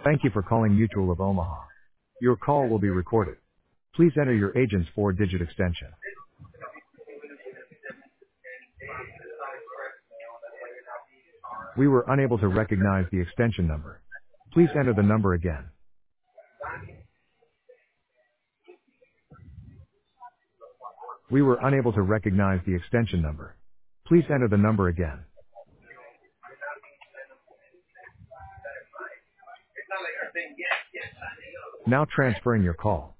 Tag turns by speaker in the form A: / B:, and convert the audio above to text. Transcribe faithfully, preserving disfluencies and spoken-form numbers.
A: Thank you for calling Mutual of Omaha. Your call will be recorded. Please enter your agent's four-digit extension. We were unable to recognize the extension number. Please enter the number again. We were unable to recognize the extension number. Please enter the number again. Now transferring your call.